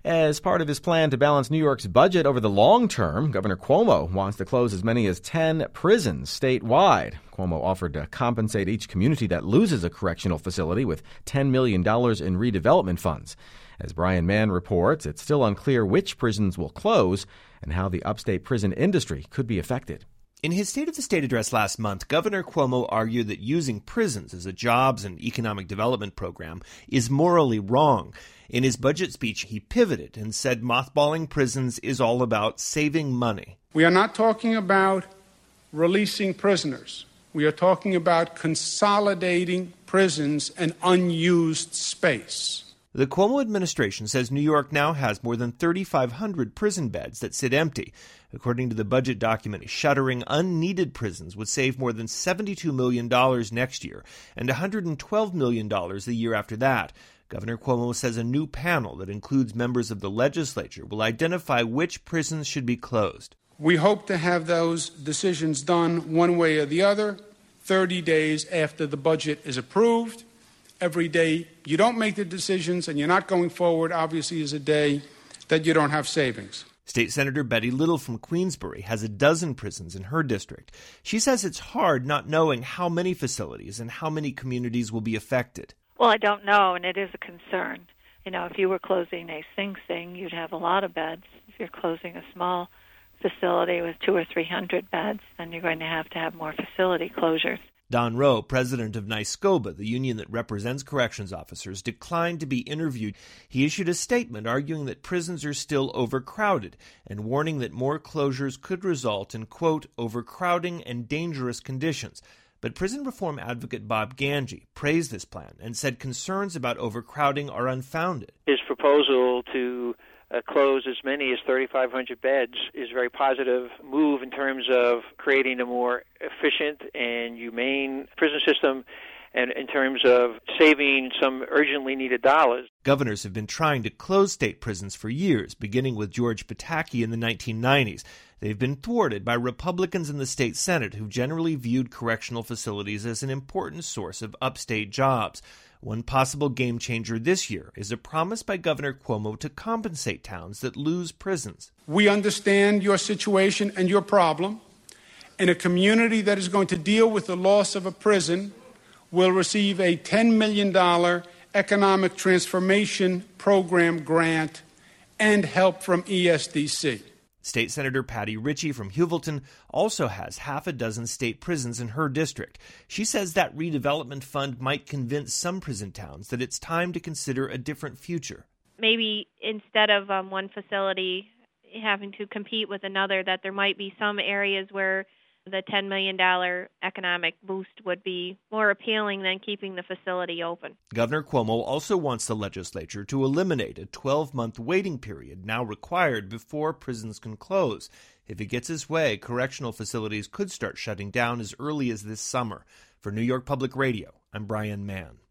As part of his plan to balance New York's budget over the long term, Governor Cuomo wants to close as many as 10 prisons statewide. Cuomo offered to compensate each community that loses a correctional facility with $10 million in redevelopment funds. As Brian Mann reports, it's still unclear which prisons will close and how the upstate prison industry could be affected. In his State of the State address last month, Governor Cuomo argued that using prisons as a jobs and economic development program is morally wrong. In his budget speech, he pivoted and said mothballing prisons is all about saving money. We are not talking about releasing prisoners. We are talking about consolidating prisons and unused space. The Cuomo administration says New York now has more than 3,500 prison beds that sit empty. According to the budget document, shuttering unneeded prisons would save more than $72 million next year and $112 million the year after that. Governor Cuomo says a new panel that includes members of the legislature will identify which prisons should be closed. We hope to have those decisions done one way or the other 30 days after the budget is approved. Every day you don't make the decisions and you're not going forward, obviously, is a day that you don't have savings. State Senator Betty Little from Queensbury has a dozen prisons in her district. She says it's hard not knowing how many facilities and how many communities will be affected. Well, I don't know, and it is a concern. You know, if you were closing a Sing Sing, you'd have a lot of beds. If you're closing a small facility with 200 or 300 beds, then you're going to have more facility closures. Don Rowe, president of NYSCOBA, the union that represents corrections officers, declined to be interviewed. He issued a statement arguing that prisons are still overcrowded and warning that more closures could result in, quote, overcrowding and dangerous conditions. But prison reform advocate Bob Ganji praised this plan and said concerns about overcrowding are unfounded. His proposal to close as many as 3,500 beds is a very positive move in terms of creating a more efficient and humane prison system and in terms of saving some urgently needed dollars. Governors have been trying to close state prisons for years, beginning with George Pataki in the 1990s. They've been thwarted by Republicans in the state Senate who generally viewed correctional facilities as an important source of upstate jobs. One possible game changer this year is a promise by Governor Cuomo to compensate towns that lose prisons. We understand your situation and your problem, and a community that is going to deal with the loss of a prison will receive a $10 million economic transformation program grant and help from ESDC. State Senator Patty Ritchie from Heuvelton also has half a dozen state prisons in her district. She says that redevelopment fund might convince some prison towns that it's time to consider a different future. Maybe instead of one facility having to compete with another, that there might be some areas where the $10 million economic boost would be more appealing than keeping the facility open. Governor Cuomo also wants the legislature to eliminate a 12-month waiting period now required before prisons can close. If he gets his way, correctional facilities could start shutting down as early as this summer. For New York Public Radio, I'm Brian Mann.